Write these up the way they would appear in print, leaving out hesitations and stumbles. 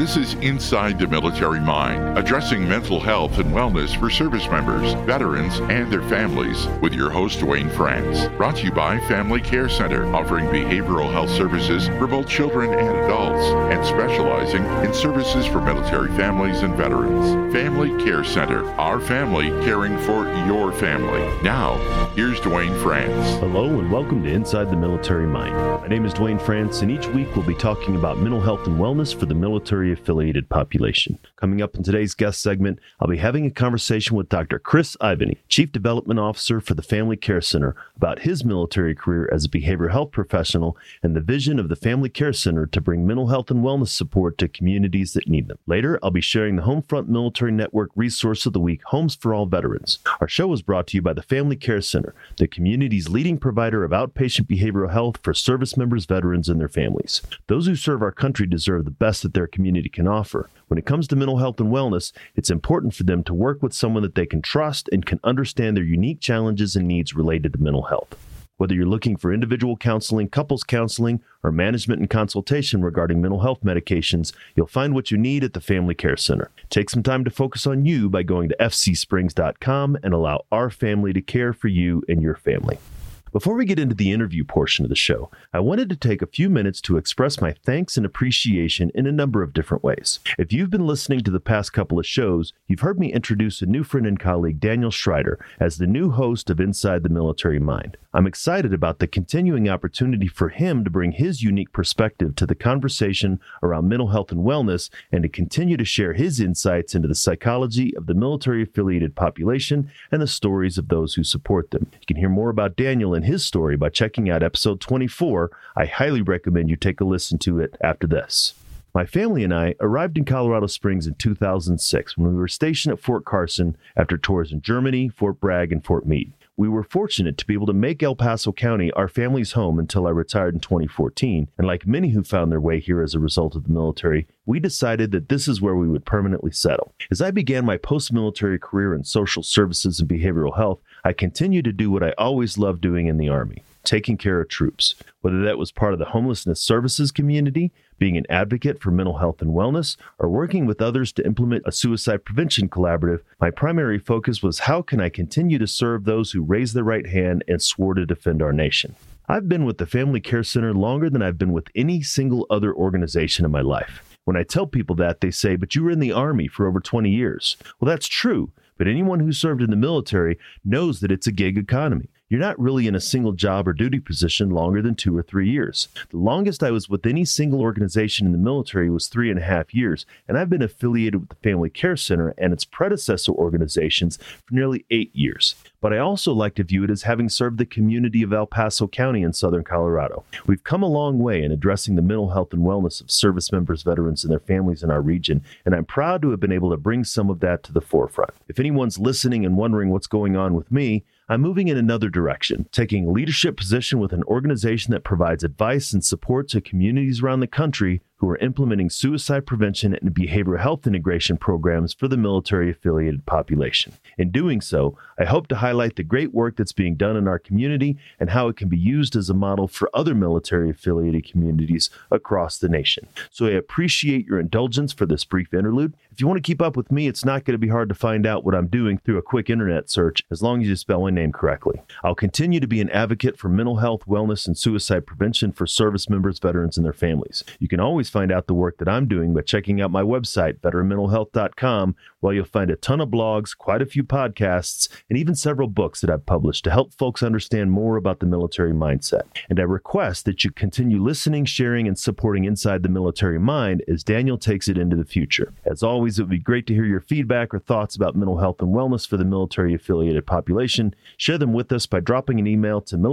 This is Inside the Military Mind, addressing mental health and wellness for service members, veterans, and their families, with your host, Dwayne France. Brought to you by Family Care Center, offering behavioral health services for both children and adults, and specializing in services for military families and veterans. Family Care Center, our family caring for your family. Now, here's Dwayne France. Hello and welcome to Inside the Military Mind. My name is Dwayne France, and each week we'll be talking about mental health and wellness for the military-affiliated population. Coming up in today's guest segment, I'll be having a conversation with Dr. Chris Ivany, Chief Development Officer for the Family Care Center, about his military career as a behavioral health professional and the vision of the Family Care Center to bring mental health and wellness support to communities that need them. Later, I'll be sharing the Homefront Military Network Resource of the Week, Homes for All Veterans. Our show is brought to you by the Family Care Center, the community's leading provider of outpatient behavioral health for service members, veterans, and their families. Those who serve our country deserve the best that their community can offer. When it comes to mental health and wellness, it's important for them to work with someone that they can trust and can understand their unique challenges and needs related to mental health. Whether you're looking for individual counseling, couples counseling, or management and consultation regarding mental health medications, you'll find what you need at the Family Care Center. Take some time to focus on you by going to fcsprings.com and allow our family to care for you and your family. Before we get into the interview portion of the show, I wanted to take a few minutes to express my thanks and appreciation in a number of different ways. If you've been listening to the past couple of shows, you've heard me introduce a new friend and colleague, Daniel Schreider, as the new host of Inside the Military Mind. I'm excited about the continuing opportunity for him to bring his unique perspective to the conversation around mental health and wellness and to continue to share his insights into the psychology of the military-affiliated population and the stories of those who support them. You can hear more about Daniel and his story by checking out episode 24. I highly recommend you take a listen to it after this. My family and I arrived in Colorado Springs in 2006 when we were stationed at Fort Carson after tours in Germany, Fort Bragg, and Fort Meade. We were fortunate to be able to make El Paso County our family's home until I retired in 2014, and like many who found their way here as a result of the military, we decided that this is where we would permanently settle. As I began my post-military career in social services and behavioral health, I continued to do what I always loved doing in the Army, taking care of troops. Whether that was part of the homelessness services community, being an advocate for mental health and wellness, or working with others to implement a suicide prevention collaborative, my primary focus was how can I continue to serve those who raised their right hand and swore to defend our nation. I've been with the Family Care Center longer than I've been with any single other organization in my life. When I tell people that, they say, "But you were in the Army for over 20 years. Well, that's true, but anyone who served in the military knows that it's a gig economy. You're not really in a single job or duty position longer than 2 or 3 years. The longest I was with any single organization in the military was 3.5 years, and I've been affiliated with the Family Care Center and its predecessor organizations for nearly 8 years. But I also like to view it as having served the community of El Paso County in southern Colorado. We've come a long way in addressing the mental health and wellness of service members, veterans, and their families in our region, and I'm proud to have been able to bring some of that to the forefront. If anyone's listening and wondering what's going on with me, I'm moving in another direction, taking a leadership position with an organization that provides advice and support to communities around the country who are implementing suicide prevention and behavioral health integration programs for the military-affiliated population. In doing so, I hope to highlight the great work that's being done in our community and how it can be used as a model for other military-affiliated communities across the nation. So I appreciate your indulgence for this brief interlude. If you want to keep up with me, it's not going to be hard to find out what I'm doing through a quick internet search, as long as you spell my name correctly. I'll continue to be an advocate for mental health, wellness, and suicide prevention for service members, veterans, and their families. You can always find out the work that I'm doing by checking out my website, veteranmentalhealth.com, where you'll find a ton of blogs, quite a few podcasts, and even several books that I've published to help folks understand more about the military mindset. And I request that you continue listening, sharing, and supporting Inside the Military Mind as Daniel takes it into the future. As always, it would be great to hear your feedback or thoughts about mental health and wellness for the military-affiliated population. Share them with us by dropping an email to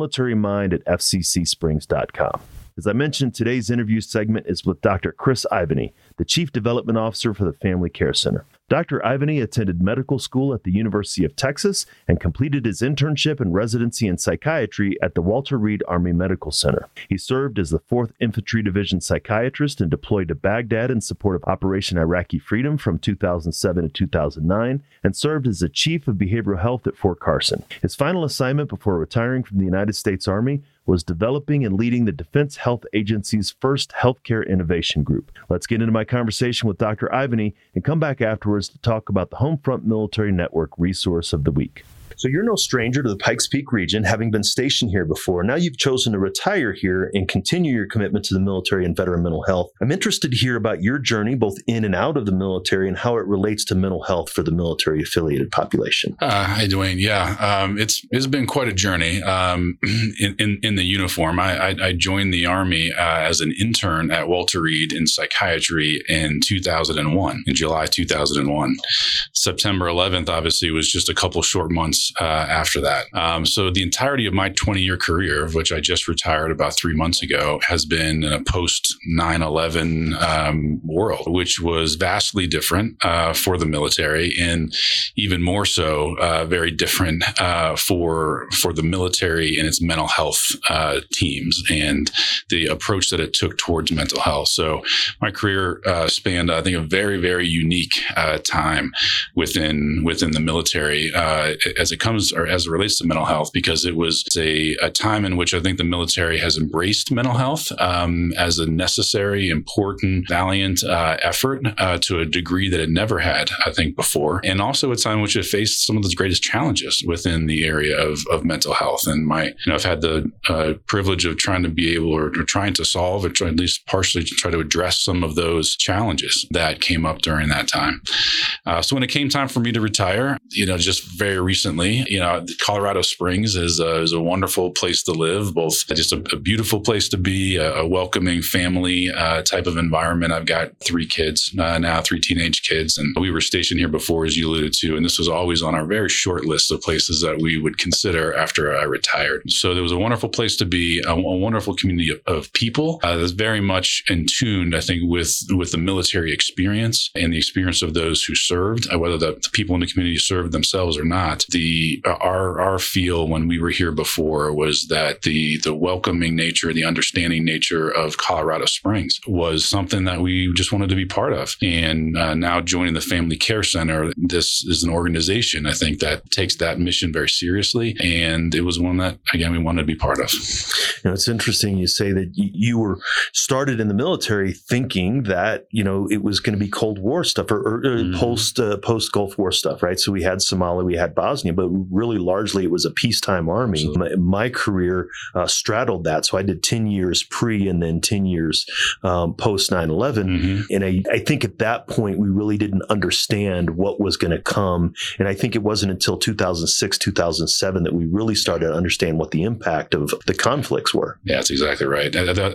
militarymind@fccsprings.com. As I mentioned, today's interview segment is with Dr. Chris Ivany, the Chief Development Officer for the Family Care Center. Dr. Ivany attended medical school at the University of Texas and completed his internship and residency in psychiatry at the Walter Reed Army Medical Center. He served as the 4th Infantry Division psychiatrist and deployed to Baghdad in support of Operation Iraqi Freedom from 2007 to 2009 and served as the Chief of Behavioral Health at Fort Carson. His final assignment before retiring from the United States Army was developing and leading the Defense Health Agency's first healthcare innovation group. Let's get into my conversation with Dr. Ivany and come back afterwards to talk about the Homefront Military Network Resource of the Week. So you're no stranger to the Pikes Peak region, having been stationed here before. Now you've chosen to retire here and continue your commitment to the military and veteran mental health. I'm interested to hear about your journey, both in and out of the military, and how it relates to mental health for the military-affiliated population. Hi, Dwayne. Yeah, it's been quite a journey in the uniform. I joined the Army as an intern at Walter Reed in psychiatry in 2001, in July 2001. September 11th, obviously, was just a couple short months after that. So the entirety of my 20-year career, of which I just retired about 3 months ago, has been in a post 9/11 world, which was vastly different for the military, and even more so, very different for the military and its mental health teams and the approach that it took towards mental health. So my career spanned, I think, a very, very unique time within the military as it relates to mental health, because it was a time in which I think the military has embraced mental health as a necessary, important, valiant effort to a degree that it never had, I think, before. And also a time in which it faced some of the greatest challenges within the area of mental health. And I've had the privilege of trying to be able, or trying to solve, or at least partially to try to address some of those challenges that came up during that time. So when it came time for me to retire, just very recently, Colorado Springs is a wonderful place to live, both just a beautiful place to be, a welcoming family type of environment. I've got 3 kids now, 3 teenage kids, and we were stationed here before, as you alluded to, and this was always on our very short list of places that we would consider after I retired. So there was a wonderful place to be, a wonderful community of people that's very much in tune, I think, with the military experience and the experience of those who served, whether the people in the community served themselves or not. Our feel when we were here before was that the welcoming nature, the understanding nature of Colorado Springs was something that we just wanted to be part of. And now joining the Family Care Center, this is an organization, I think, that takes that mission very seriously. And it was one that, again, we wanted to be part of. It's interesting you say that you were started in the military thinking that, it was going to be Cold War stuff or post Gulf War stuff, right? So we had Somalia, we had Bosnia, but really largely it was a peacetime army. My career straddled that. So I did 10 years pre and then 10 years post 9/11. And I think at that point, we really didn't understand what was going to come. And I think it wasn't until 2006, 2007 that we really started to understand what the impact of the conflicts were. Yeah, that's exactly right.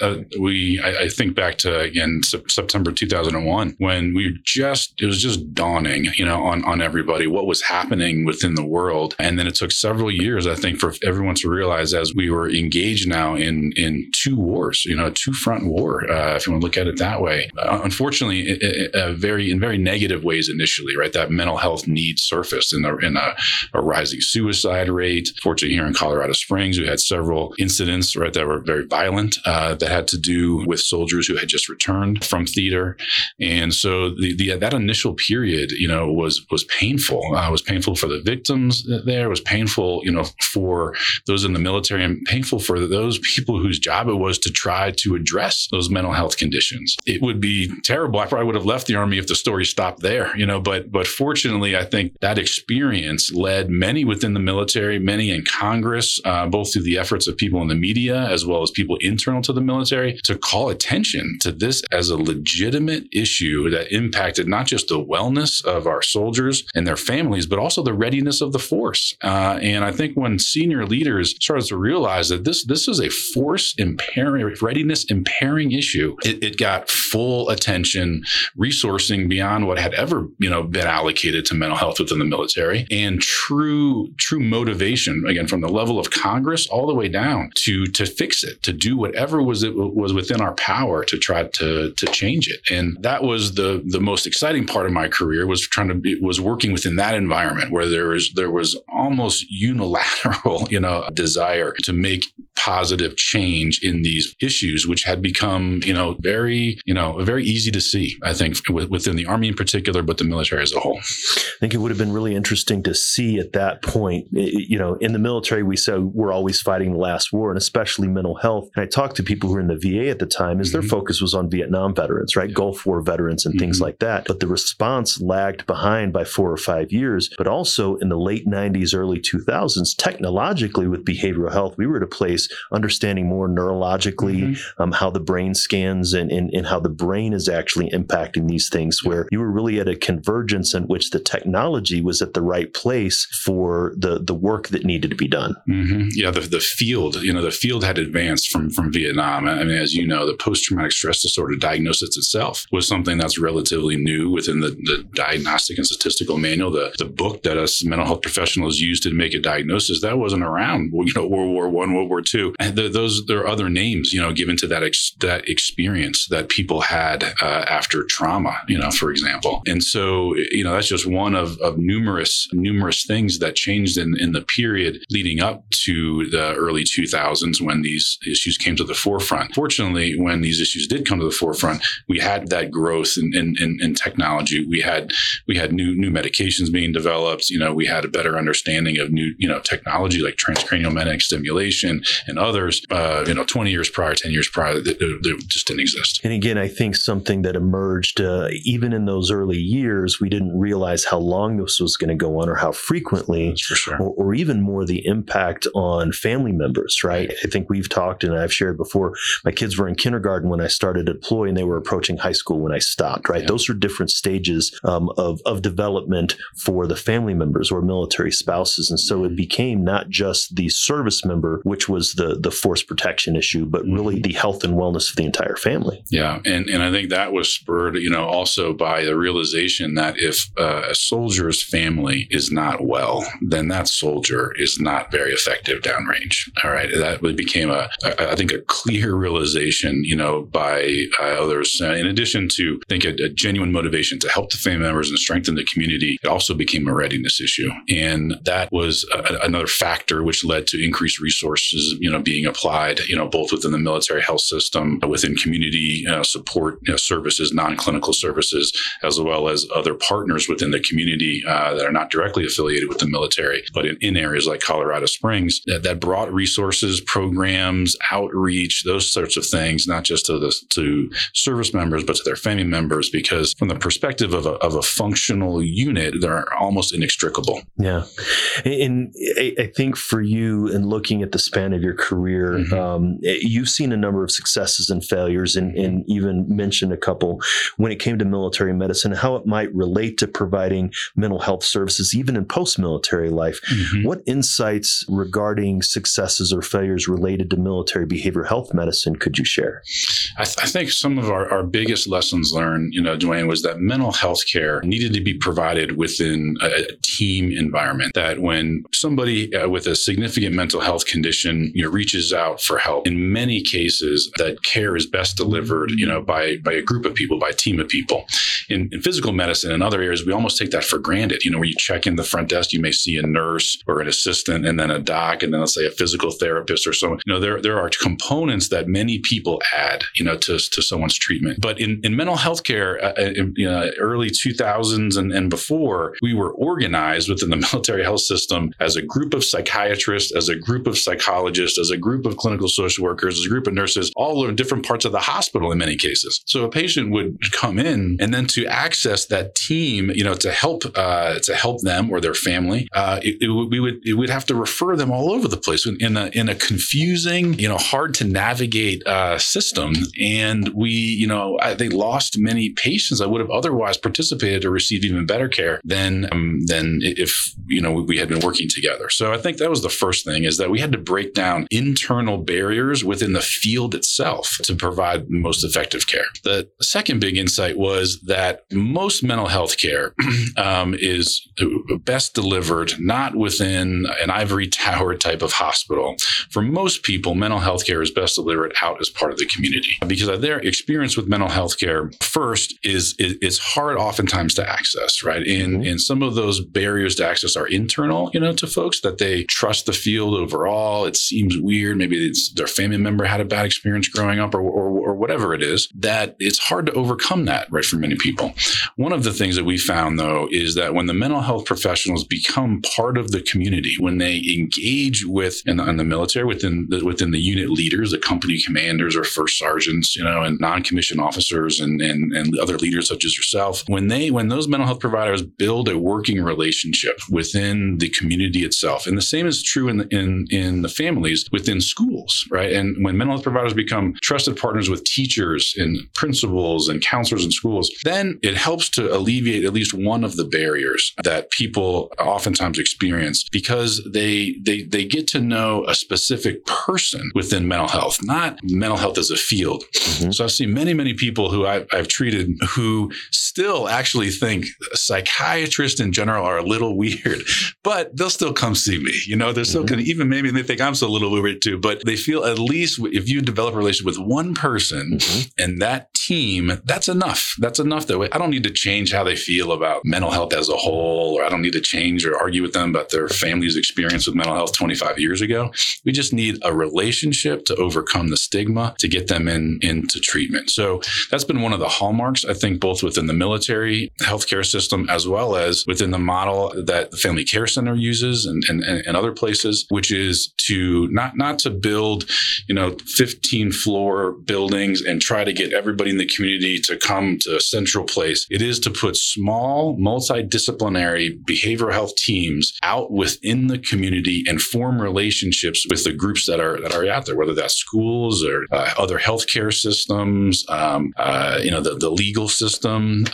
I think back to, again, September 2001, when it was just dawning, on everybody what was happening within the world. And then it took several years, I think, for everyone to realize, as we were engaged now in 2 wars, a 2-front war, if you want to look at it that way. Unfortunately, in very negative ways initially, right? That mental health need surfaced in a rising suicide rate. Fortunately, here in Colorado Springs, we had several incidents, right, that were very violent, that had to do with soldiers who had just returned from theater. And so that initial period, was painful. It was painful for the victims there. It was painful, for those in the military, and painful for those people whose job it was to try to address those mental health conditions. It would be terrible. I probably would have left the Army if the story stopped there, but fortunately, I think that experience led many within the military, many in Congress, both through the efforts of people in the media, as well as people internal to the military, to call attention to this as a legitimate issue that impacted not just the wellness of our soldiers and their families, but also the readiness of the force. And I think when senior leaders started to realize that this is a force impairing, readiness impairing issue, it got full attention, resourcing beyond what had ever, been allocated to mental health within the military, and true motivation, again, from the level of Congress all the way down to fix it, to do whatever was within our power to try to change it. And that was the most exciting part of my career, was working within that environment where there was almost unilateral, desire to make positive change in these issues, which had become, very easy to see, I think, within the Army in particular, but the military as a whole. I think it would have been really interesting to see at that point, in the military, we said we're always fighting the last war, and especially mental health. And I talked to people who were in the VA at the time, as their focus was on Vietnam veterans, right? Gulf War veterans and things like that. But the response lagged behind by 4 or 5 years. But also in the late 90s, early 2000s, technologically with behavioral health, we were at a place understanding more neurologically how the brain scans and how the brain is actually impacting these things, where you were really at a convergence in which the technology was at the right place for the work that needed to be done. Yeah, the field had advanced from Vietnam. I mean, as you know, the post-traumatic stress disorder diagnosis itself was something that's relatively new within the Diagnostic and Statistical Manual, the book that us mental health professionals used to make a diagnosis. That wasn't around, World War I, World War II. And there are other names, given to that experience that people had after trauma, for example. And so, that's just one of numerous things that changed in the period leading up to the early 2000s when these issues came to the forefront. Fortunately, when these issues did come to the forefront, we had that growth in technology. We had new medications being developed. We had a better understanding of new, technology like transcranial magnetic stimulation and others. 20 years prior, 10 years prior, they just didn't exist. And again, I think something that emerged even in those early years, we didn't realize how long this was going to go on or how frequently. That's for sure. Or even more the impact on family members, right? I think we've talked and I've shared before, my kids were in kindergarten when I started to deploy and they were approaching high school when I stopped, right? Yeah. Those are different stages of development for the family members or military spouses. And so it became not just the service member, which was the force protection issue, but really the health and wellness of the entire family. Yeah. And I think that was spurred, also by the realization that if a soldier's family is not well, then that soldier is not very effective downrange. All right. That became I think a clear realization, by others. In addition to, I think, a genuine motivation to help the family members and strengthen the community, it also became a readiness issue. And that was another factor which led to increased resources, being applied, both within the military health system, within community support services, non-clinical services, as well as other partners within the community that are not directly affiliated with the military, but in areas like Colorado Springs that brought resources, programs, outreach, those sorts of things, not just to service members, but to their family members, because from the perspective of a functional unit, they're almost inextricable. Yeah. And I think for you, in looking at the span of your career, you've seen a number of successes and failures and even mentioned a couple when it came to military medicine, how it might relate to providing mental health services, even in post-military life. What insights regarding successes or failures related to military behavioral health medicine could you share? I think some of our biggest lessons learned, Dwayne, was that mental health care needed to be provided within a team environment. That when somebody with a significant mental health condition, reaches out for help, in many cases, that care is best delivered, by a group of people, by a team of people. In physical medicine and other areas, we almost take that for granted. Where you check in the front desk, you may see a nurse or an assistant, and then a doc, and then let's say a physical therapist or someone. There are components that many people add, to someone's treatment. But in mental health care, early 2000s and before, we were organized within the military health system as a group of psychiatrists, as a group of psychologists, as a group of clinical social workers, as a group of nurses, all over different parts of the hospital in many cases. So a patient would come in, and then to access that team, to help them or their family, we would have to refer them all over the place in a confusing, hard to navigate system. And they lost many patients that would have otherwise participated to receive even better care than if we had been working together. So I think that was the first thing, is that we had to break down internal barriers within the field itself to provide the most effective care. The second big insight was that most mental health care is best delivered not within an ivory tower type of hospital. For most people, mental health care is best delivered out as part of the community, because their experience with mental health care first is hard oftentimes to access, right? And some of those barriers to access are internal, to folks, that they trust the field overall. It seems weird. Maybe their family member had a bad experience growing up or whatever it is, that it's hard to overcome that, right, for many people. One of the things that we found, though, is that when the mental health professionals become part of the community, when they engage with in the military, within the unit leaders, the company commanders or first sergeants, and non-commissioned officers and other leaders such as yourself, when those mental health providers build a working relationship within the community itself, and the same is true in the families within schools, right? And when mental health providers become trusted partners with teachers and principals and counselors in schools, then it helps to alleviate at least one of the barriers that people oftentimes experience, because they get to know a specific person within mental health, not mental health as a field. Mm-hmm. So I've seen many people who I've treated who still actually think psychiatrists in general are a little weird, but they'll still come see me. They're still mm-hmm. Even maybe they think I'm still a little weird too, but they feel at least if you develop a relationship with one person mm-hmm. and that team, that's enough. That's enough that I don't need to change how they feel about mental health as a whole, or I don't need to change or argue with them about their family's experience with mental health 25 years ago. We just need a relationship to overcome the stigma to get them into treatment. So that's been one of the hallmarks, I think, both within the military healthcare system as well as within the model that the Family Care Center uses and other places, which is to not to build, 15-floor buildings and try to get everybody in the community to come to a central place. It is to put small, multidisciplinary behavioral health teams out within the community and form relationships with the groups that are out there, whether that's schools or other healthcare systems, the legal system,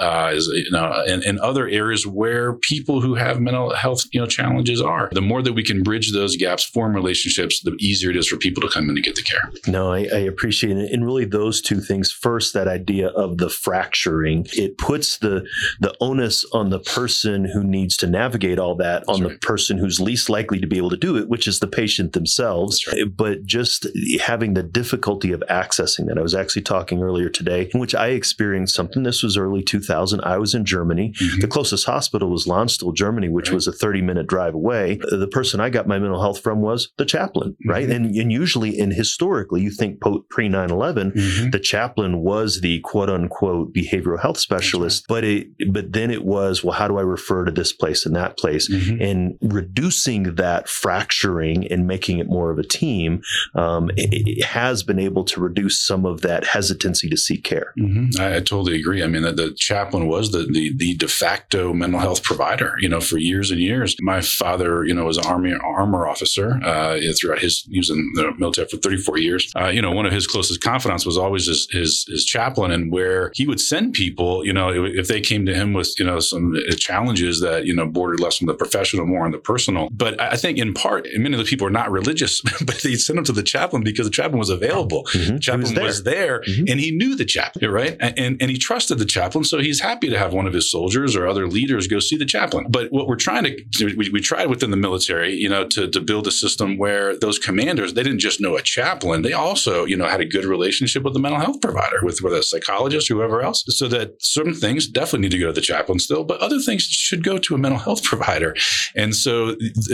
and other areas where people who have mental health, challenges are. The more that we can bridge those gaps, form relationships, the easier it is for people to come in and get the care. No, I appreciate it. And really those two things. First, that idea of the fracturing, it puts the onus on the person who needs to navigate all that on the person who's least likely to be able to do it, which is the patient themselves. But just having the difficulty of accessing that. I was actually talking earlier today in which I experienced something. This was early 2000. I was in Germany. Mm-hmm. The closest hospital was Landstuhl, Germany, which was a 30-minute drive away. The person I got my mental health from was the chaplain, right? Mm-hmm. And usually and historically, you think pre 9/11, mm-hmm. the chaplain was the quote unquote behavioral health specialist, but then it was, well, how do I refer to this place and that place? Mm-hmm. And reducing that fracturing and making it more of a team, it has been able to reduce some of that hesitancy to seek care. Mm-hmm. I totally agree. I mean, the chaplain was the de facto mental health provider, for years and years. My father, was an armor officer throughout he was in the military for 34 years. One of his closest confidants was always his chaplain, and where he would send people, if they came to him with, some challenges that, bordered less on the professional, more on the personal. But I think in part, many of the people are not religious, but they sent them to the chaplain because the chaplain was available. Mm-hmm. The chaplain was there mm-hmm. and he knew the chaplain, right? And he trusted the chaplain. So he's happy to have one of his soldiers or other leaders go see the chaplain. But what we're trying to, we tried within the military, to build a system where those commanders, they didn't just know a chaplain. They also, had a good relationship with the mental health provider, with a psychologist, whoever else, so that certain things definitely need to go to the chaplain still, but other things should go to a mental health provider. And so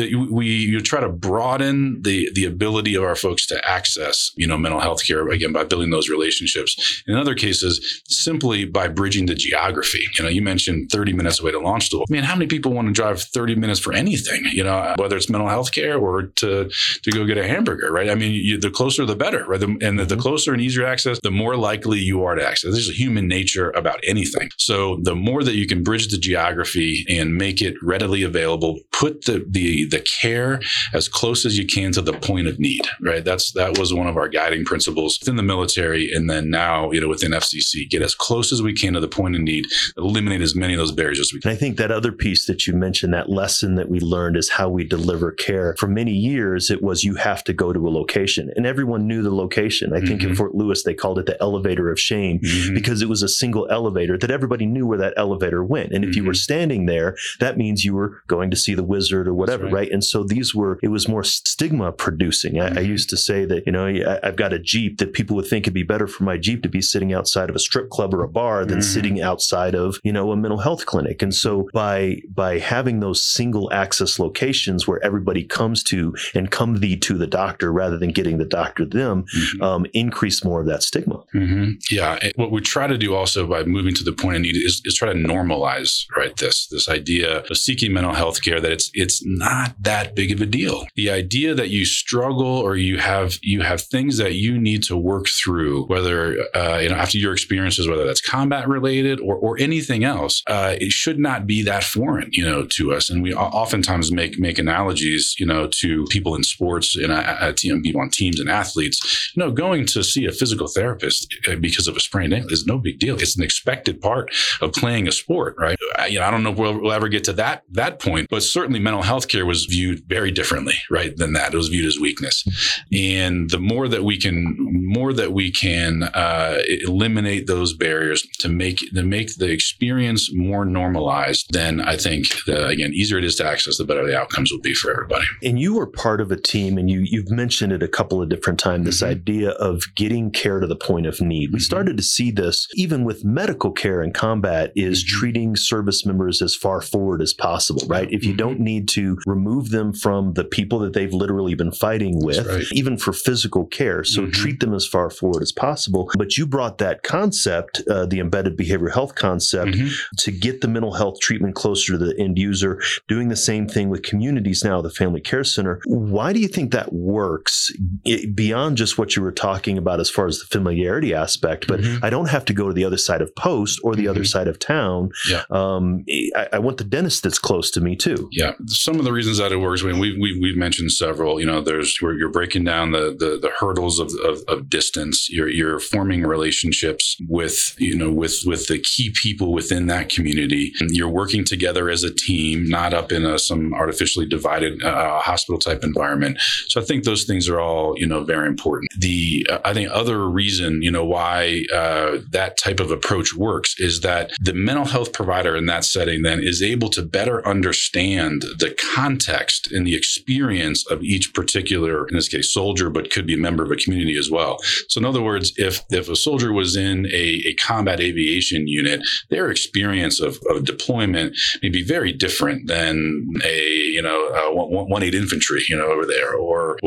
you try to broaden the ability of our folks to access, mental health care, again, by building those relationships. In other cases, simply by bridging the geography. You mentioned 30 minutes away to Landstuhl. I mean, how many people want to drive 30 minutes for anything, whether it's mental health care or to go get a hamburger, right? I mean, the closer, the better, right? And the closer and easier access, the more likely you are to access. There's a human nature about anything. So the more that you can bridge the geography and make it readily available, put the care as close as you can to the point of need, right? That was one of our guiding principles within the military. And then now, within FCC, get as close as we can to the point of need, eliminate as many of those barriers as we can. And I think that other piece that you mentioned, that lesson that we learned is how we deliver care. For many years, it was you have to go to a location, and everyone knew the location. I think in Fort Lewis, they called it the elevator of shame because it was a single elevator that everybody knew where that elevator went. And if you were standing there, that means you were going to see the wizard or whatever, right? And so it was more stigma producing. I used to say that, I've got a Jeep, that people would think it'd be better for my Jeep to be sitting outside of a strip club or a bar than sitting outside of, a mental health clinic. And so by having those single access locations where everybody comes to and come thee to the doctor rather than getting the doctor them, increase more of that stigma. Yeah. What we try to do also by moving to the point of need is try to normalize, right, this idea of seeking mental health care, that it's not that big of a deal. The idea that you struggle or you have things that you need to work through, whether after your experiences, whether that's combat related or anything else, it should not be that foreign, to us. And we oftentimes make analogies, to people in sports and people on teams and athletes. Going to see a physical therapist because of a sprained ankle is no big deal. It's an expected part of playing a sport, right? I don't know if we'll ever get to that point, but certainly mental health care was viewed very differently, right, than that. It was viewed as weakness. And the more that we can eliminate those barriers to make the experience more normalized, then I think easier it is to access, the better the outcomes will be for everybody. And you were part of a team, and you've mentioned it a couple of different times, this idea of getting care to the point of need. We started to see this even with medical care in combat, is treating service members as far forward as possible, right? If you don't need to remove them from the people that they've literally been fighting with, right, even for physical care. So treat them as far forward as possible. But you brought that concept, the embedded behavioral health concept, to get the mental health treatment closer to the end user, doing the same thing with communities now, the Family Care Center. Why do you think that works beyond just what you were talking about as far as the familiarity aspect? But I don't have to go to the other side of post or the other side of town. Yeah. I want the dentist that's close to me too. Yeah. Some of the reasons that it works, we've mentioned several, there's where you're breaking down the hurdles of distance. You're forming relationships with the key people within that community. You're working together as a team, not up in some artificially divided hospital type environment. So I think those things are all, very important. I think other reason, why that type of approach works is that the mental health provider in that setting then is able to better understand the context and the experience of each particular, in this case, soldier, but could be a member of a community as well. So in other words, if a soldier was in a combat aviation unit, their experience of deployment may be very different than a 1-8 infantry, over there, or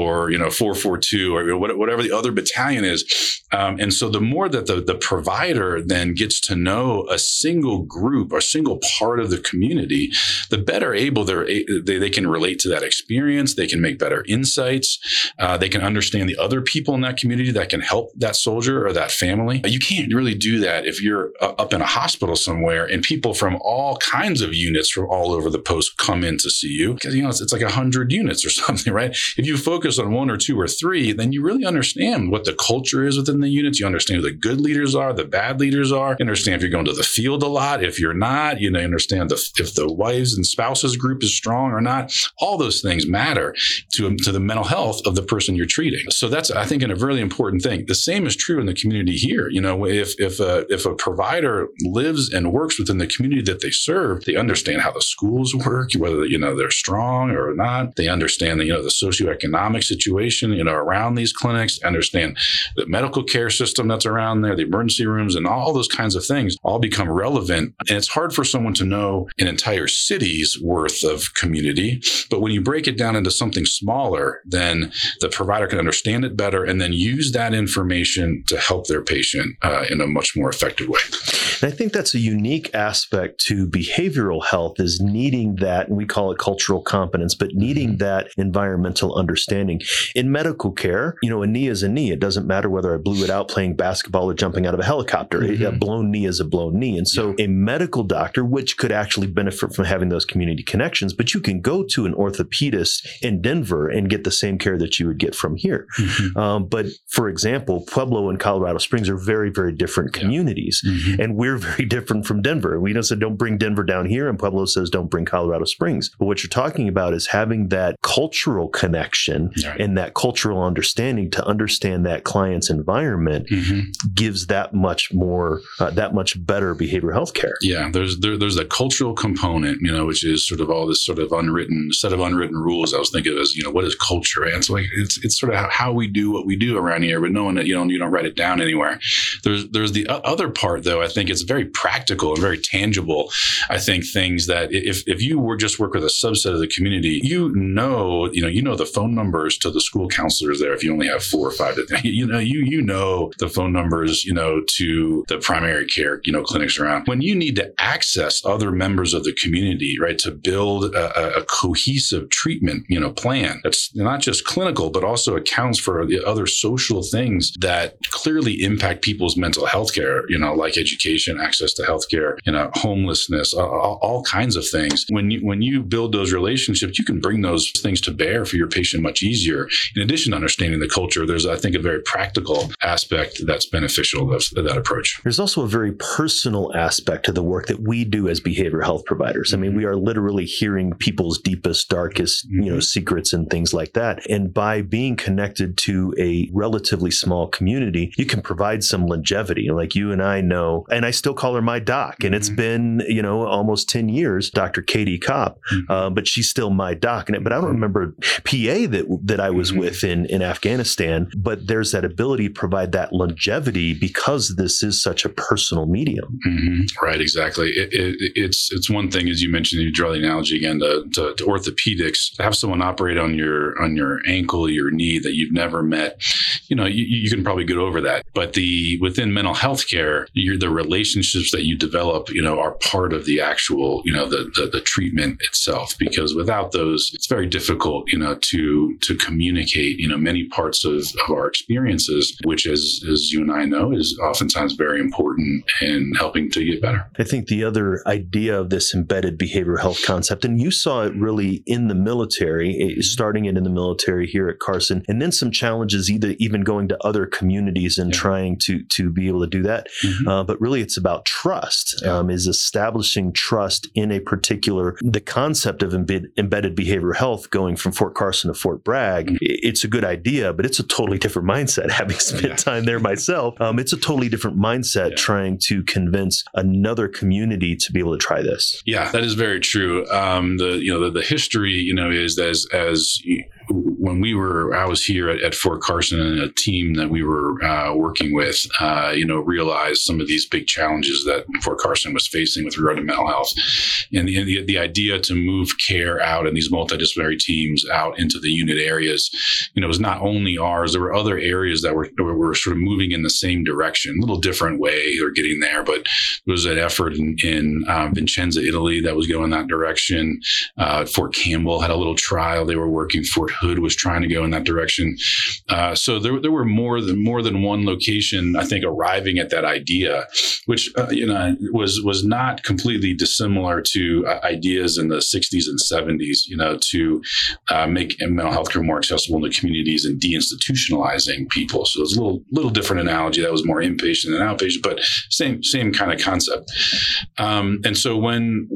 442, or whatever the other battalion is. And so the more that the provider then gets to know a single group or single part of the community, the better able they can relate to that experience. They can make better insights. They can understand the other people in that community that can help that soldier or that family. You can't really do that if you're up in a hospital somewhere and people from all kinds of units from all over the post come in to see you, because it's like 100 units or something, right? If you focus on 1 or 2 or 3, then you really understand what the culture is within the units. You understand who the good leaders are, the bad leaders are. You understand if you're going to the field a lot, if you're not. You understand if the wives and spouses group is strong or not. All those things matter to the mental health of the person you're treating. So that's, I think, a really important thing. The same is true in the community here. If a provider lives and works within the community that they serve, they understand how the schools work, whether they're strong or not. They understand the socioeconomic situation around these clinics, understand the medical care system that's around there, the emergency rooms, and all those kinds of things all become relevant. And it's hard for someone to know an entire city's worth of community. But when you break it down into something smaller, then the provider can understand it better and then use that information to help their patient in a much more effective way. And I think that's a unique aspect to behavioral health, is needing that, and we call it cultural competence, but needing that environmental understanding. In medical care, a knee is a knee. It doesn't matter whether I blew it out playing basketball or jumping out of a helicopter. A blown knee is a blown knee. And so a medical doctor, which could actually benefit from having those community connections, but you can go to an orthopedist in Denver and get the same care that you would get from here. But for example, Pueblo and Colorado Springs are very, very different communities. And we're very different from Denver. We said, don't bring Denver down here. And Pueblo says, don't bring Colorado Springs. But what you're talking about is having that cultural connection and that cultural understanding to understand that client's environment gives that much more, that much better behavioral health care. Yeah, there's a cultural component, which is sort of all this sort of set of unwritten rules. I was thinking of as, what is culture? And it's like, it's sort of how we do what we do around here, but no one, you don't write it down anywhere. There's the other part though. I think it's very practical and very tangible. I think things that if you were just work with a subset of the community, you know the phone numbers to the school counselors there. If you only have 4 or 5, you know the phone numbers, to the primary care, clinics around. When you need to access other members of the community, right, to build a cohesive treatment, plan that's not just clinical, but also accounts for the other social things that clearly impact people's mental health care, like education, access to healthcare, homelessness, all kinds of things. When you build those relationships, you can bring those things to bear for your patient much easier. In addition to understanding the culture, there's, I think, a very practical aspect that's beneficial of that approach. There's also a very personal aspect to the work that we do as behavioral health providers. I mean, we are literally hearing people's deepest, darkest, secrets and things like that. And by being connected to a relatively small community, you can provide some longevity. Like you and I know, and I still call her my doc, and it's been, almost 10 years, Dr. Katie Kopp, but she's still my doc. But I don't remember PA that I was with in Afghanistan, but there's that ability to provide that longevity because this is such a personal medium. Right, exactly. It's one thing, as you mentioned, you draw the analogy again to orthopedics, to have someone operate on your ankle, your knee that you've never met, you can probably get over that. But within mental health care, the relationships that you develop, are part of the actual, the treatment itself, because without those, it's very difficult, to communicate, many parts of our experiences, which as you and I know is oftentimes very important in helping to get better. I think the other idea of this embedded behavioral health concept, and you saw it really in the military, starting it in the military here at Carson, and then some challenges even going to other communities and trying to be able to do that. But really it's about trust, is establishing trust in a particular, the concept of embedded behavioral health going from Fort Carson to Fort Bragg. It's a good idea, but it's a totally different mindset. Having spent time there myself, it's a totally different mindset trying to convince another community to be able to try this. Yeah, that is very true. The history, is as when I was here at Fort Carson, and a team that we were working with, realized some of these big challenges that Fort Carson was facing with regard to mental health, and the idea to move care out and these multidisciplinary teams out into the unit areas, was not only ours. There were other areas that were sort of moving in the same direction, a little different way they're getting there, but there was an effort in Vicenza, Italy, that was going that direction. Fort Campbell had a little trial they were working. Fort Hood was trying to go in that direction. So there were more than one location, I think, arriving at that idea, which was not completely dissimilar to ideas in the 60s and 70s, to make mental health care more accessible to communities and deinstitutionalizing people. So it's a little different analogy. That was more inpatient than outpatient, but same kind of concept. And so when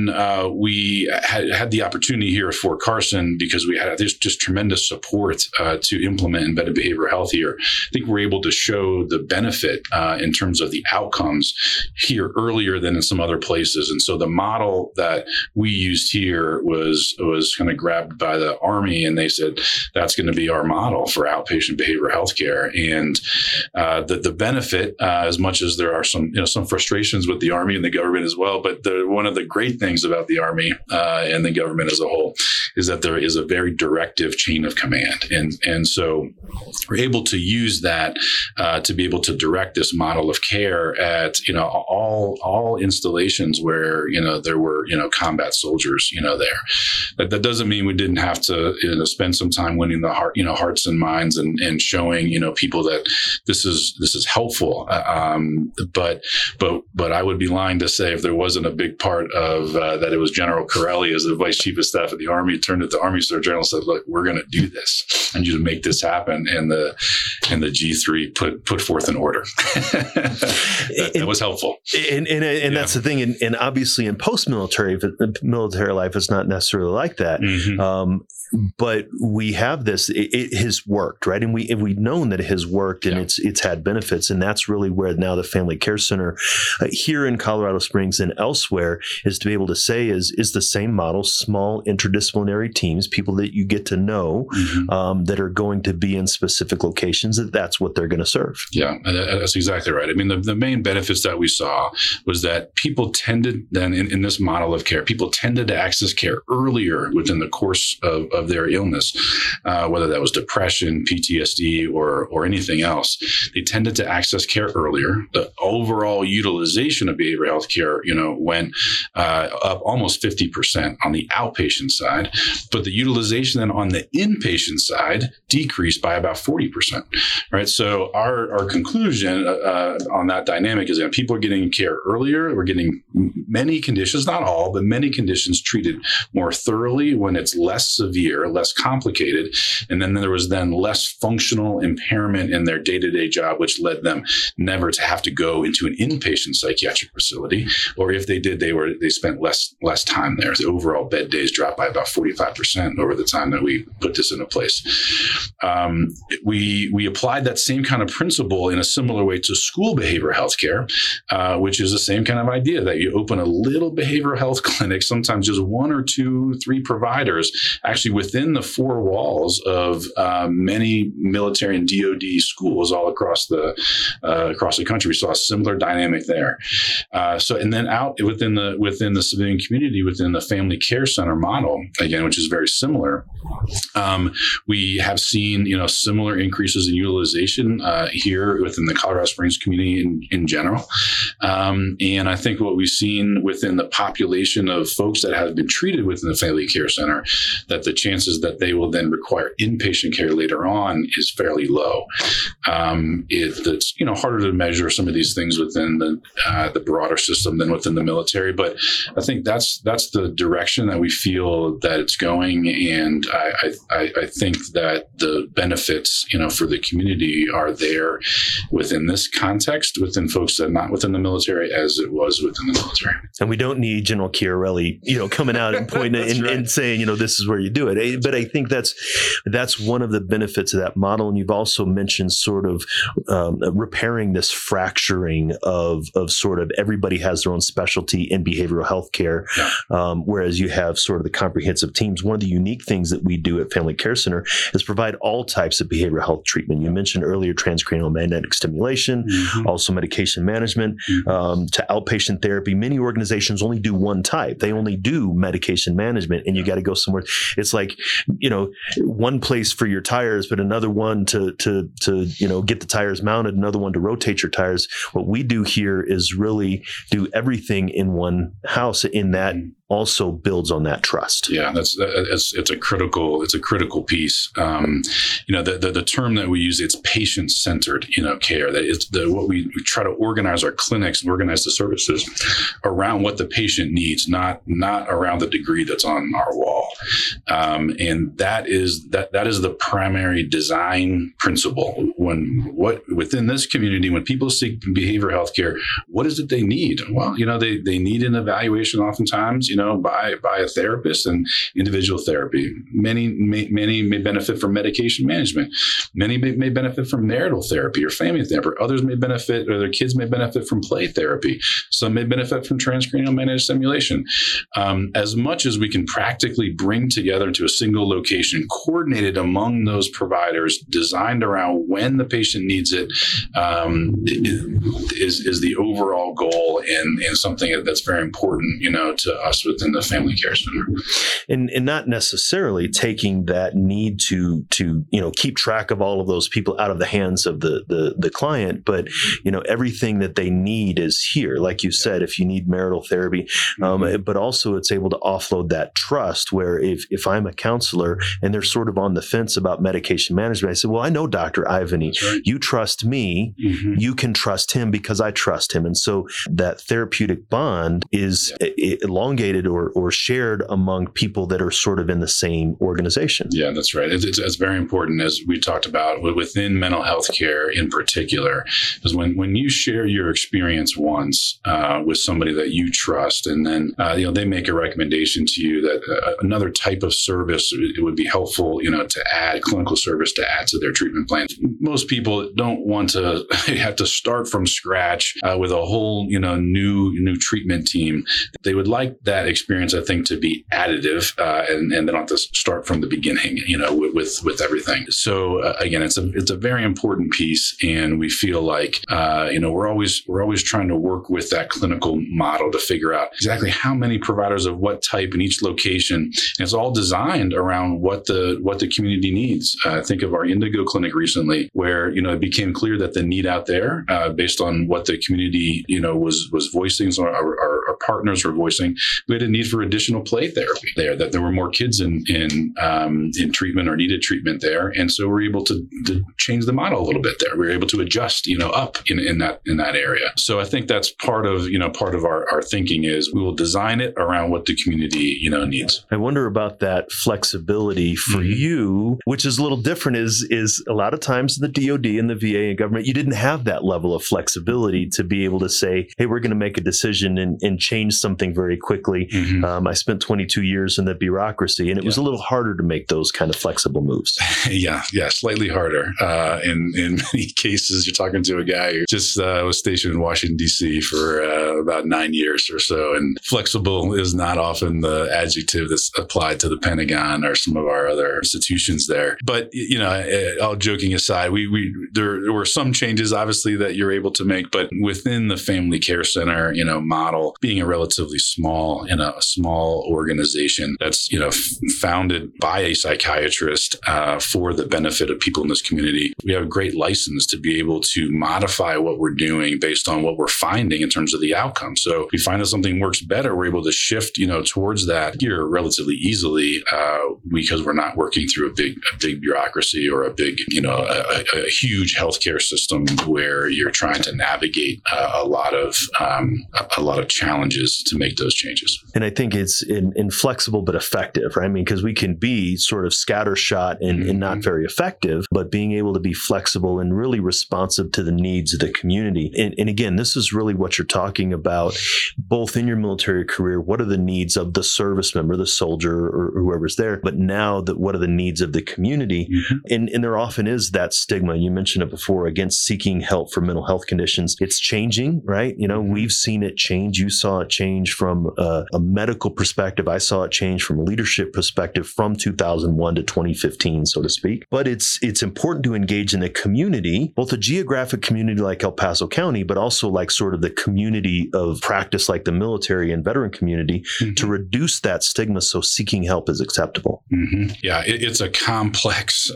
we had the opportunity here at Fort Carson, because we had just tremendous support to implement embedded behavioral health here, I think we're able to show the benefit in terms of the outcomes here earlier than in some other places. And so the model that we used here was kind of grabbed by the Army, and they said that's going to be our model for outpatient behavioral health care. And the benefit, as much as there are some frustrations with the Army and the government as well, but one of the great things about the Army and the government as a whole is that there is a very directive chain of command. And so we're able to use that to be able to direct this model of care at, all installations where, there were, combat soldiers, there. That doesn't mean we didn't have to spend some time winning the hearts and minds and showing, people that this is helpful. But I would be lying to say if there wasn't a big part of that, it was General Corelli as the Vice Chief of Staff of the Army turned to the Army Surgeon General and said, "Look, we're going to do this. I need you to make this happen." And the G3 put forth an order. that was helpful. And that's the thing. And obviously in post-military life, it's not necessarily like that. But we have this, it has worked, right? And we've known that it has worked and it's had benefits. And that's really where now the Family Care Center here in Colorado Springs and elsewhere is to be able to say is the same model, small interdisciplinary teams, people that you get to know that are going to be in specific locations, that's what they're going to serve. Yeah, that's exactly right. I mean, the main benefits that we saw was that people tended then in this model of care, people tended to access care earlier within the course of their illness, whether that was depression, PTSD, or anything else. They tended to access care earlier. The overall utilization of behavioral health care, went up almost 50% on the outpatient side, but the utilization then on the inpatient side decreased by about 40%. Right. So our conclusion on that dynamic is that people are getting care earlier. We're getting many conditions, not all, but many conditions treated more thoroughly when it's less severe, less complicated. And then there was less functional impairment in their day-to-day job, which led them never to have to go into an inpatient psychiatric facility. Or if they did, they spent less time there. The overall bed days dropped by about 45% over the time that we put this into place. We applied that same kind of principle in a similar way to school behavioral health care, which is the same kind of idea that you open a little behavioral health clinic, sometimes just 1 or 2, 3 providers, actually within the 4 walls of many military and DoD schools all across the country. We saw a similar dynamic there. And then out within the civilian community, within the Family Care Center model, again, which is very similar, we have seen similar increases in utilization here within the Colorado Springs community in general. And I think what we've seen within the population of folks that have been treated within the Family Care Center, that the chances that they will then require inpatient care later on is fairly low. It's harder to measure some of these things within the broader system than within the military, but I think that's the direction that we feel that it's going, and I think that the benefits for the community are there within this context, within folks that are not within the military, as it was within the military. And we don't need General Chiarelli, coming out and pointing and saying, this is where you do it. But I think that's one of the benefits of that model. And you've also mentioned sort of repairing this fracturing of sort of everybody has their own specialty in behavioral health care, whereas you have sort of the comprehensive teams. One of the unique things that we do at Family Care Center is provide all types of behavioral health treatment. You mentioned earlier transcranial magnetic stimulation, also medication management, to outpatient therapy. Many organizations only do one type. They only do medication management, and you got to go somewhere. It's like, one place for your tires, but another one to get the tires mounted, another one to rotate your tires. What we do here is really do everything in one house, in that also builds on that trust. Yeah, it's a critical piece. The term that we use, it's patient-centered, care. That it's what we try to organize our clinics and organize the services around what the patient needs, not around the degree that's on our wall. And that is the primary design principle. Within this community, when people seek behavioral health care, what is it they need? Well, they need an evaluation oftentimes, by a therapist and individual therapy. Many may benefit from medication management. Many may benefit from marital therapy or family therapy. Others may benefit, or their kids may benefit from play therapy. Some may benefit from transcranial magnetic stimulation. As much as we can practically bring together to a single location, coordinated among those providers, designed around when the patient needs it, is the overall goal and something that's very important, to us within the Family Care Center. And not necessarily taking that need to keep track of all of those people out of the hands of the client, but everything that they need is here. Like you said, if you need marital therapy, but also it's able to offload that trust where if I'm a counselor and they're sort of on the fence about medication management, I say, well, I know Dr. Ivany, right. You trust me, you can trust him because I trust him. And so that therapeutic bond is elongated communicated or shared among people that are sort of in the same organization. Yeah, that's right. It's very important, as we talked about within mental health care in particular, is when you share your experience once with somebody that you trust, and then they make a recommendation to you that another type of service it would be helpful, to add clinical service to add to their treatment plan. Most people don't want to have to start from scratch with a whole new treatment team. They would like that experience, I think, to be additive, and they don't have to start from the beginning, with everything. So again, it's a very important piece, and we feel like we're always trying to work with that clinical model to figure out exactly how many providers of what type in each location. And it's all designed around what the community needs. Think of our Indigo clinic recently, where it became clear that the need out there, based on what the community was voicing, so our partners were voicing, we had a need for additional play therapy there. That there were more kids in treatment or needed treatment there, and so we're able to change the model a little bit there. We were able to adjust up in that area. So I think that's part of our thinking is we will design it around what the community needs. I wonder about that flexibility for you, which is a little different. Is a lot of times the DoD and the VA and government, you didn't have that level of flexibility to be able to say, hey, we're going to make a decision and change something very quickly. I spent 22 years in the bureaucracy, and it was a little harder to make those kind of flexible moves. Yeah, slightly harder. In many cases, you're talking to a guy who just was stationed in Washington, D.C. for about 9 years or so, and flexible is not often the adjective that's applied to the Pentagon or some of our other institutions there. But all joking aside, there were some changes obviously that you're able to make, but within the family care center model, being a relatively small organization that's founded by a psychiatrist for the benefit of people in this community, we have a great license to be able to modify what we're doing based on what we're finding in terms of the outcome. So if we find that something works better, we're able to shift towards that here relatively easily, because we're not working through a big bureaucracy or a big a huge healthcare system where you're trying to navigate a lot of challenges to make those changes. And I think it's inflexible but effective, right? I mean, because we can be sort of scattershot and not very effective, but being able to be flexible and really responsive to the needs of the community. And again, this is really what you're talking about, both in your military career. What are the needs of the service member, the soldier, or whoever's there? But now what are the needs of the community? And there often is that stigma. You mentioned it before against seeking help for mental health conditions. It's changing, right? We've seen it change. You saw it change from a medical perspective. I saw it change from a leadership perspective from 2001 to 2015, so to speak. But it's important to engage in the community, both a geographic community like El Paso County, but also like sort of the community of practice like the military and veteran community to reduce that stigma so seeking help is acceptable. Yeah, it's a complex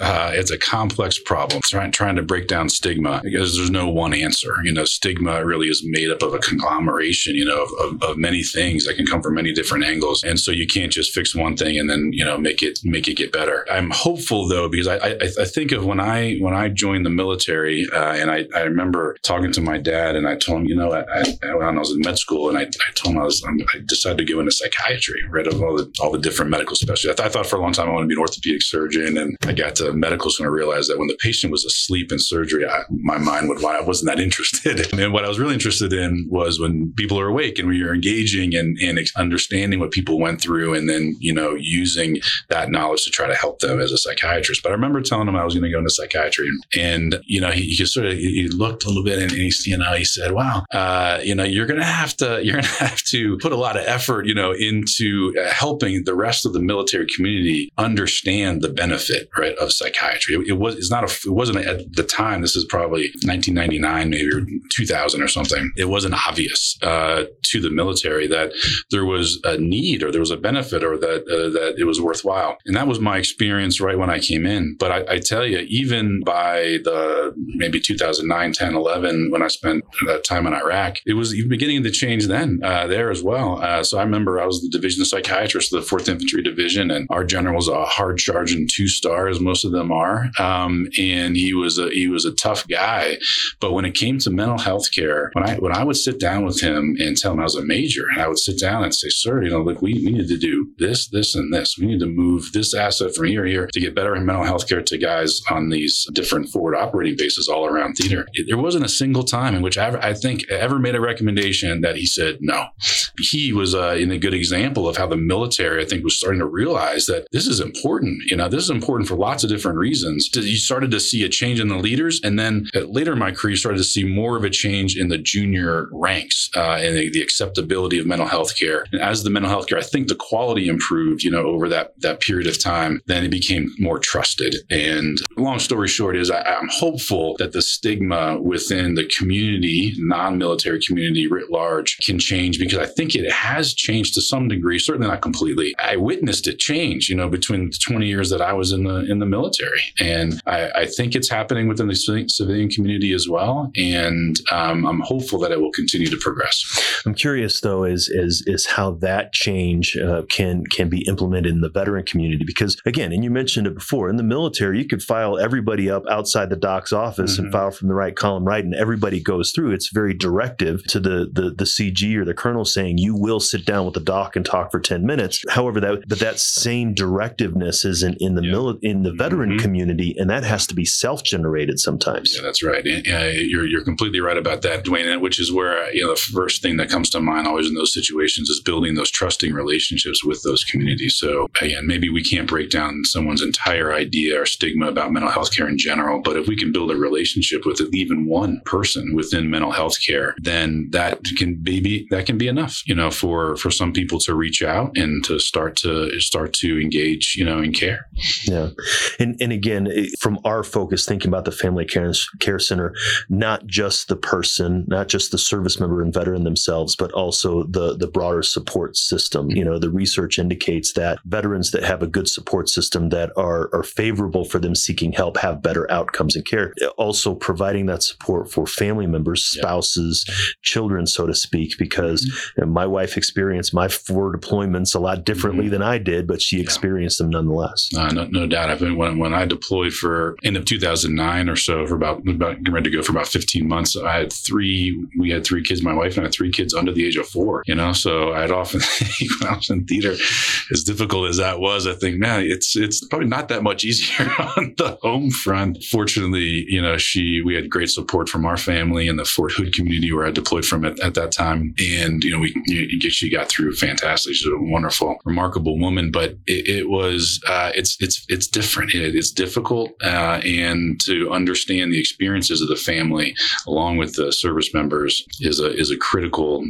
problem. Trying to break down stigma, because there's no one answer. Stigma really is made up of a conglomeration, of many things that can come from many different angles. And so you can't just fix one thing and then, make it get better. I'm hopeful though, because I think of when I joined the military, and I remember talking to my dad, and I told him, when I was in med school, and I told him I decided to go into psychiatry, right? Of all the different medical specialties. I thought for a long time I wanted to be an orthopedic surgeon, and I got to medical school and I realized that when the patient was asleep in surgery, my mind would, I wasn't that interested. And what I was really interested in was when people are awake and we are engaging and understanding what people went through, and then, using that knowledge to try to help them as a psychiatrist. But I remember telling him I was going to go into psychiatry, and, he looked a little bit and he said, wow, you're going to have to put a lot of effort, into helping the rest of the military community understand the benefit, right, of psychiatry. It wasn't at the time, this is probably 1999, maybe, or 2000 or something. It wasn't obvious to the military that there was a need or there was a benefit or that it was worthwhile. And that was my experience right when I came in. But I tell you, even by the maybe 2009, 10, 11, when I spent that time in Iraq, it was beginning to change then there as well. So I remember I was the division psychiatrist of the 4th Infantry Division, and our general was a hard sergeant 2-star, as most of them are. And he was a tough guy. But when it came to mental health care, when I would sit down with him and tell him I was a major, and I would sit down I'd say, sir, like we need to do this, and this. We need to move this asset from here to here to get better in mental health care to guys on these different forward operating bases all around theater. There wasn't a single time in which I think ever made a recommendation that he said no. He was in a good example of how the military, I think, was starting to realize that this is important. This is important for lots of different reasons. You started to see a change in the leaders. And then later in my career, you started to see more of a change in the junior ranks and the acceptability of mental health care. And as the mental health care, I think the quality improved, over that period of time, then it became more trusted. And long story short is I'm hopeful that the stigma within the community, non-military community writ large, can change, because I think it has changed to some degree, certainly not completely. I witnessed it change, between the 20 years that I was in the military. And I think it's happening within the civilian community as well. And I'm hopeful that it will continue to progress. I'm curious, though, is how that change can be implemented in the veteran community. Because, again, and you mentioned it before, in the military, you could file everybody up outside the doc's office and file from the right column right, and everybody goes through. It's very directive to the CG or the colonel saying, you will sit down with the doc and talk for 10 minutes. However, that same directiveness isn't in the veteran community, and that has to be self-generated sometimes. Yeah, that's right. You're completely right about that, Dwayne, which is where the first thing that comes to mind always in those situations is building those trusting relationships with those communities. So again, maybe we can't break down someone's entire idea or stigma about mental health care in general, but if we can build a relationship with even one person within mental health care, then that can be enough, for some people to reach out and to start to engage, in care. Yeah. And again, from our focus, thinking about the Family Care Center, not just the person, not just the service member and veteran themselves, but also the broader support system. The research indicates that veterans that have a good support system that are favorable for them seeking help have better outcomes in care. Also providing that support for family members, spouses, children, so to speak, because my wife experienced my 4 deployments a lot differently than I did, but she experienced them nonetheless. No doubt. I've been when I deployed for end of 2009 or so, for about getting ready to go for about 15 months. We had 3 kids. My wife and I had 3 kids under the age of 4. So I'd often think when I was in theater, as difficult as that was, I think, man, it's probably not that much easier on the home front. Fortunately, we had great support from our family and the Fort Hood community where I deployed from at that time, and she got through fantastic. She's a wonderful, remarkable woman, but it's different. It's difficult, and to understand the experiences of the family along with the service members is a critical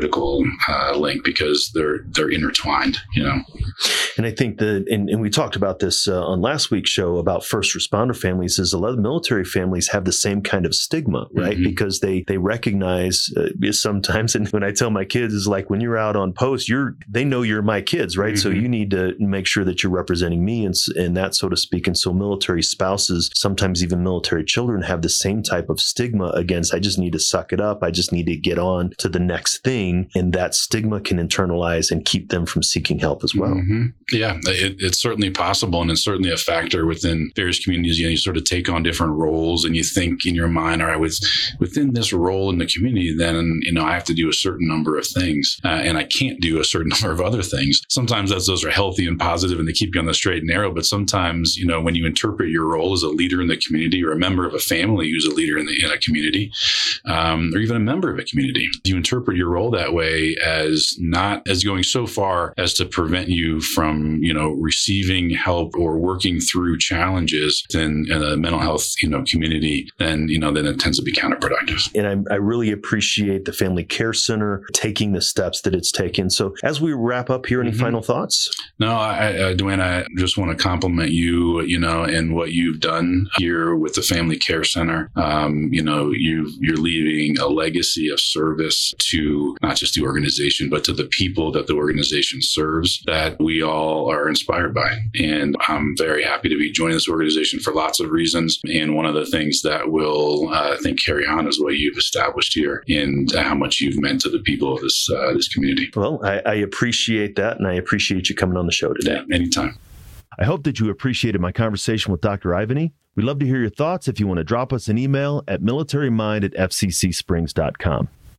link, because they're intertwined. And I think and we talked about this on last week's show about first responder families, is a lot of military families have the same kind of stigma, right? Because they recognize sometimes, and when I tell my kids, is like, when you're out on post, they know you're my kids, right? So you need to make sure that you're representing me and that, so to speak. And so military spouses, sometimes even military children, have the same type of stigma against, I just need to suck it up. I just need to get on to the next thing. And that stigma can internalize and keep them from seeking help as well. Yeah, it's certainly possible. And it's certainly a factor within various communities. You sort of take on different roles, and you think in your mind, all right, within this role in the community, then, I have to do a certain number of things, and I can't do a certain number of other things. Sometimes those are healthy and positive, and they keep you on the straight and narrow. But sometimes, when you interpret your role as a leader in the community, or a member of a family who's a leader in a community, or even a member of a community, you interpret your role that way as not as going so far as to prevent you from, receiving help or working through challenges in a mental health, community, then it tends to be counterproductive. And I really appreciate the Family Care Center taking the steps that it's taken. So as we wrap up here, any final thoughts? No, Dwayne, I just want to compliment you, and what you've done here with the Family Care Center. You're leaving a legacy of service to not just the organization, but to the people that the organization serves, that we all are inspired by. And I'm very happy to be joining this organization for lots of reasons. And one of the things that will, I think, carry on is what you've established here, and how much you've meant to the people of this community. Well, I appreciate that, and I appreciate you coming on the show today. Yeah, anytime. I hope that you appreciated my conversation with Dr. Ivany. We'd love to hear your thoughts if you want to drop us an email at militarymind@fccsprings.com.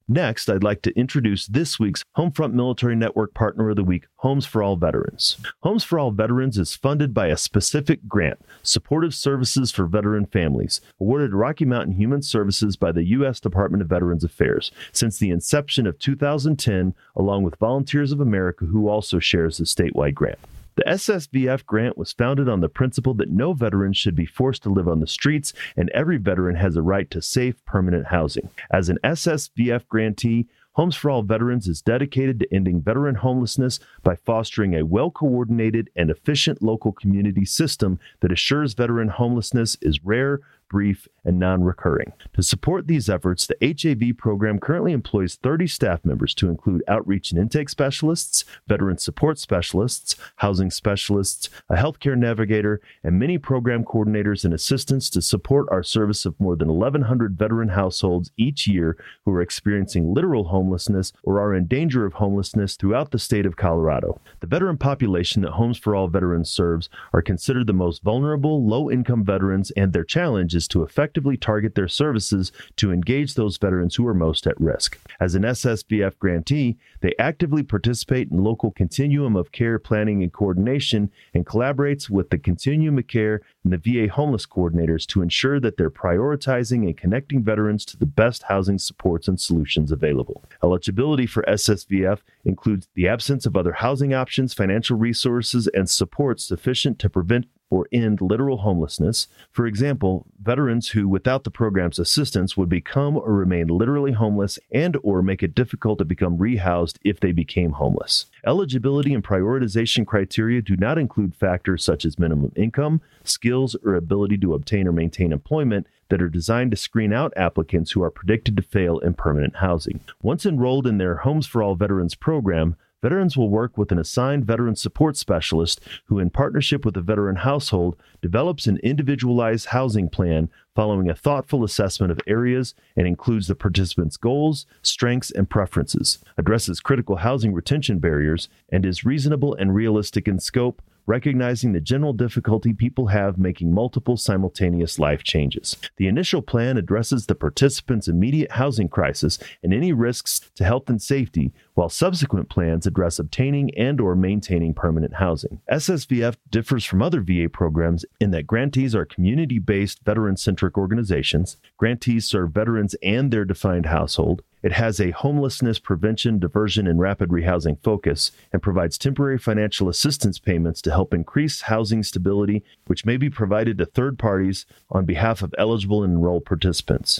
Next, I'd like to introduce this week's Homefront Military Network Partner of the Week, Homes for All Veterans. Homes for All Veterans is funded by a specific grant, Supportive Services for Veteran Families, awarded to Rocky Mountain Human Services by the U.S. Department of Veterans Affairs since the inception of 2010, along with Volunteers of America, who also shares the statewide grant. The SSVF grant was founded on the principle that no veteran should be forced to live on the streets, and every veteran has a right to safe, permanent housing. As an SSVF grantee, Homes for All Veterans is dedicated to ending veteran homelessness by fostering a well-coordinated and efficient local community system that assures veteran homelessness is rare, brief, and non-recurring. To support these efforts, the HAV program currently employs 30 staff members to include outreach and intake specialists, veteran support specialists, housing specialists, a healthcare navigator, and many program coordinators and assistants to support our service of more than 1,100 veteran households each year who are experiencing literal homelessness or are in danger of homelessness throughout the state of Colorado. The veteran population that Homes for All Veterans serves are considered the most vulnerable, low-income veterans, and their challenge is to effectively target their services to engage those veterans who are most at risk. As an SSVF grantee, they actively participate in local continuum of care planning and coordination and collaborates with the Continuum of Care and the VA homeless coordinators to ensure that they're prioritizing and connecting veterans to the best housing supports and solutions available. Eligibility for SSVF includes the absence of other housing options, financial resources, and support sufficient to prevent or end literal homelessness. For example, veterans who, without the program's assistance, would become or remain literally homeless and or make it difficult to become rehoused if they became homeless. Eligibility and prioritization criteria do not include factors such as minimum income, skills, or ability to obtain or maintain employment that are designed to screen out applicants who are predicted to fail in permanent housing. Once enrolled in their Homes for All Veterans program, veterans will work with an assigned veteran support specialist who, in partnership with the veteran household, develops an individualized housing plan following a thoughtful assessment of areas and includes the participants' goals, strengths, and preferences, addresses critical housing retention barriers, and is reasonable and realistic in scope, recognizing the general difficulty people have making multiple simultaneous life changes. The initial plan addresses the participants' immediate housing crisis and any risks to health and safety, while subsequent plans address obtaining and or maintaining permanent housing. SSVF differs from other VA programs in that grantees are community-based, veteran-centric organizations. Grantees serve veterans and their defined household. It has a homelessness prevention, diversion, and rapid rehousing focus and provides temporary financial assistance payments to help increase housing stability, which may be provided to third parties on behalf of eligible and enrolled participants.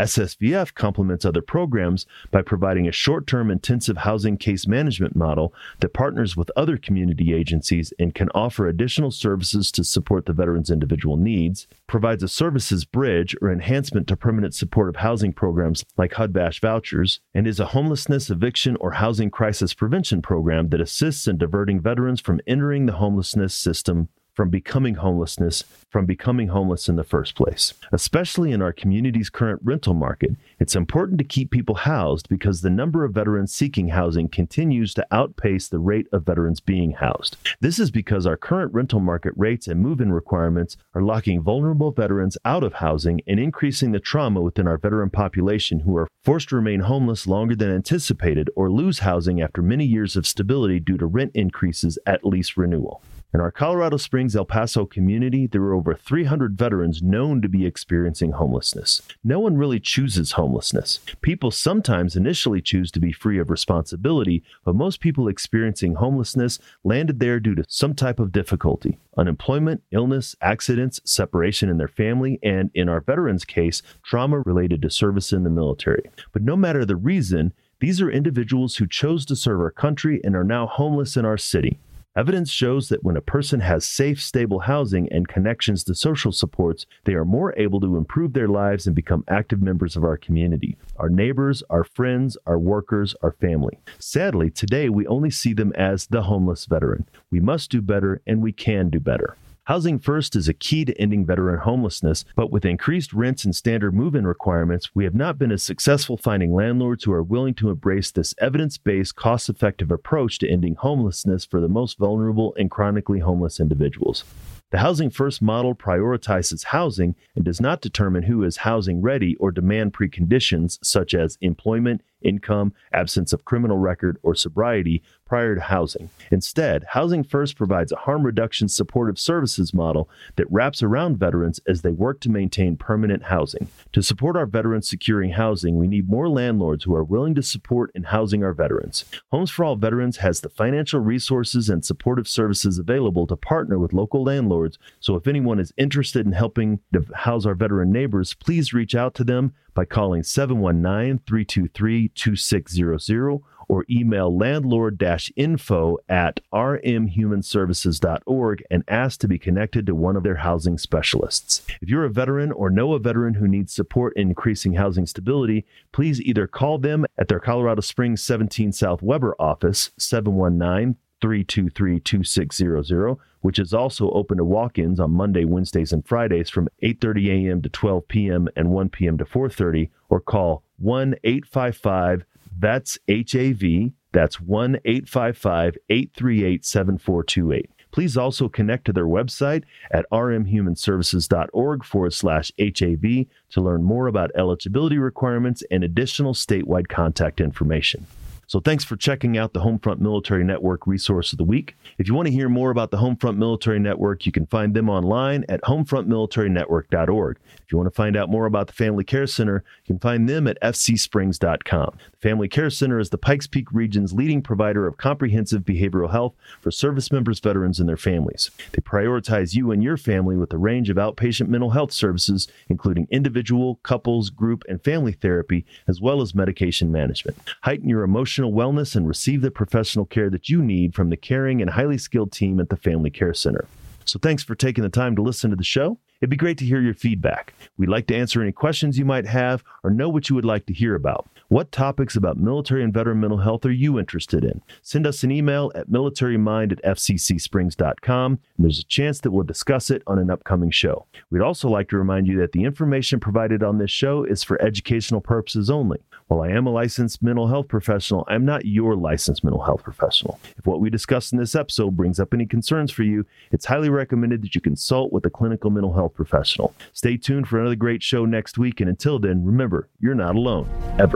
SSVF complements other programs by providing a short-term intensive housing case management model that partners with other community agencies and can offer additional services to support the veteran's individual needs, provides a services bridge or enhancement to permanent supportive housing programs like HUD-VASH vouchers, and is a homelessness, eviction, or housing crisis prevention program that assists in diverting veterans from entering the homelessness system from becoming homeless in the first place. Especially in our community's current rental market, it's important to keep people housed because the number of veterans seeking housing continues to outpace the rate of veterans being housed. This is because our current rental market rates and move-in requirements are locking vulnerable veterans out of housing and increasing the trauma within our veteran population who are forced to remain homeless longer than anticipated or lose housing after many years of stability due to rent increases at lease renewal. In our Colorado Springs, El Paso community, there are over 300 veterans known to be experiencing homelessness. No one really chooses homelessness. People sometimes initially choose to be free of responsibility, but most people experiencing homelessness landed there due to some type of difficulty: unemployment, illness, accidents, separation in their family, and, in our veterans' case, trauma related to service in the military. But no matter the reason, these are individuals who chose to serve our country and are now homeless in our city. Evidence shows that when a person has safe, stable housing and connections to social supports, they are more able to improve their lives and become active members of our community, our neighbors, our friends, our workers, our family. Sadly, today we only see them as the homeless veteran. We must do better, and we can do better. Housing First is a key to ending veteran homelessness, but with increased rents and standard move-in requirements, we have not been as successful finding landlords who are willing to embrace this evidence-based, cost-effective approach to ending homelessness for the most vulnerable and chronically homeless individuals. The Housing First model prioritizes housing and does not determine who is housing ready or demand preconditions such as employment, income, absence of criminal record, or sobriety prior to housing. Instead, Housing First provides a harm reduction supportive services model that wraps around veterans as they work to maintain permanent housing. To support our veterans securing housing, we need more landlords who are willing to support and housing our veterans. Homes for All Veterans has the financial resources and supportive services available to partner with local landlords, so if anyone is interested in helping to house our veteran neighbors, please reach out to them by calling 719-323-2600 or email landlord-info@rmhumanservices.org and ask to be connected to one of their housing specialists. If you're a veteran or know a veteran who needs support in increasing housing stability, please either call them at their Colorado Springs 17 South Weber office, 719-323-2600, which is also open to walk-ins on Monday, Wednesdays, and Fridays from 8:30 a.m. to 12 p.m. and 1 p.m. to 4:30, or call 1-855-VETS-HAV. That's 1-855-838-7428. Please also connect to their website at rmhumanservices.org/HAV to learn more about eligibility requirements and additional statewide contact information. So thanks for checking out the Homefront Military Network Resource of the Week. If you want to hear more about the Homefront Military Network, you can find them online at homefrontmilitarinetwork.org. If you want to find out more about the Family Care Center, you can find them at fcsprings.com. The Family Care Center is the Pikes Peak region's leading provider of comprehensive behavioral health for service members, veterans, and their families. They prioritize you and your family with a range of outpatient mental health services, including individual, couples, group, and family therapy, as well as medication management. Heighten your emotional wellness and receive the professional care that you need from the caring and highly skilled team at the Family Care Center. So thanks for taking the time to listen to the show. It'd be great to hear your feedback. We'd like to answer any questions you might have or know what you would like to hear about. What topics about military and veteran mental health are you interested in? Send us an email at militarymind@fccsprings.com, and there's a chance that we'll discuss it on an upcoming show. We'd also like to remind you that the information provided on this show is for educational purposes only. While I am a licensed mental health professional, I'm not your licensed mental health professional. If what we discuss in this episode brings up any concerns for you, it's highly recommended that you consult with a clinical mental health professional. Stay tuned for another great show next week, and until then, remember, you're not alone, ever.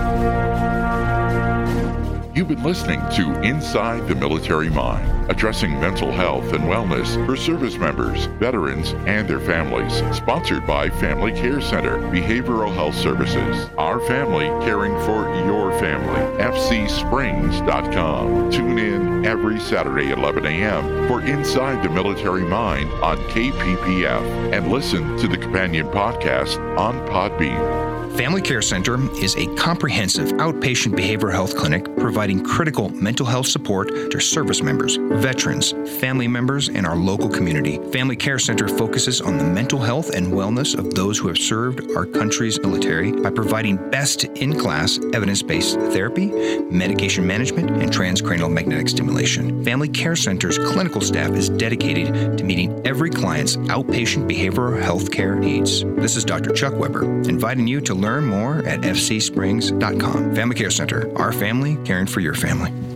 You've been listening to Inside the Military Mind, addressing mental health and wellness for service members, veterans, and their families. Sponsored by Family Care Center, Behavioral Health Services. Our family caring for your family. FCSprings.com. Tune in every Saturday at 11 a.m. for Inside the Military Mind on KPPF, and listen to the companion podcast on Podbean. Family Care Center is a comprehensive outpatient behavioral health clinic providing critical mental health support to service members, veterans, family members, and our local community. Family Care Center focuses on the mental health and wellness of those who have served our country's military by providing best-in-class evidence-based therapy, medication management, and transcranial magnetic stimulation. Family Care Center's clinical staff is dedicated to meeting every client's outpatient behavioral health care needs. This is Dr. Chuck Weber, inviting you to learn more at fcsprings.com. Family Care Center, our family caring for your family.